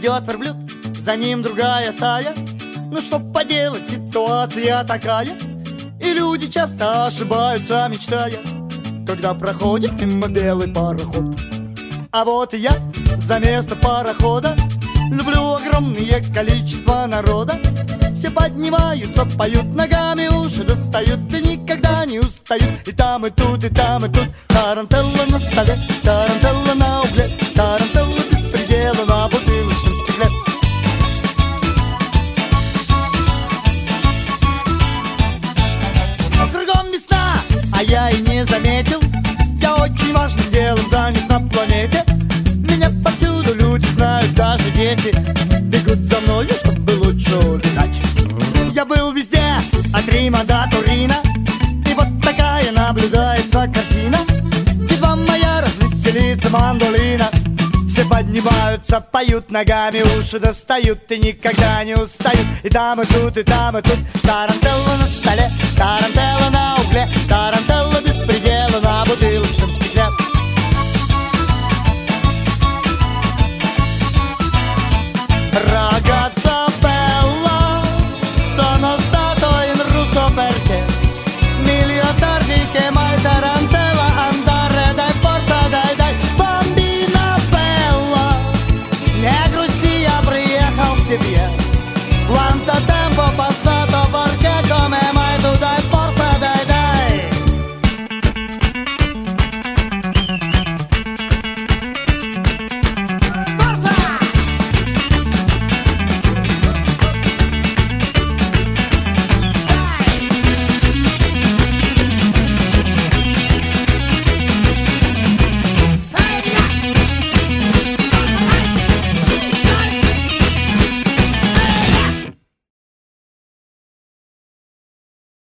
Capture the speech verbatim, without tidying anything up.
идет верблюд, за ним другая стая. Ну что поделать, ситуация такая. И люди часто ошибаются, мечтая, когда проходит мимо белый пароход. А вот и я за место парохода. Люблю огромное количество народа. Все поднимаются, поют, ногами уши достают и никогда не устают. И там, и тут, и там, и тут. Тарантелла на столе, тарантелла на угле, тарантелла без предела на бутылочном стекле. Но кругом весна, а я и не заметил. Я очень важным делом занят на планете. Меня повсюду люди знают, даже дети бегут за мною, чтобы лучше улетать. Я был везде, от Рима до Турина, и вот такая наблюдается картина. Едва моя развеселится мандолина. Все поднимаются, поют, ногами уши достают и никогда не устают. И там, и тут, и там, и тут. Тарантелла на столе, тарантелла на угле, тарантелла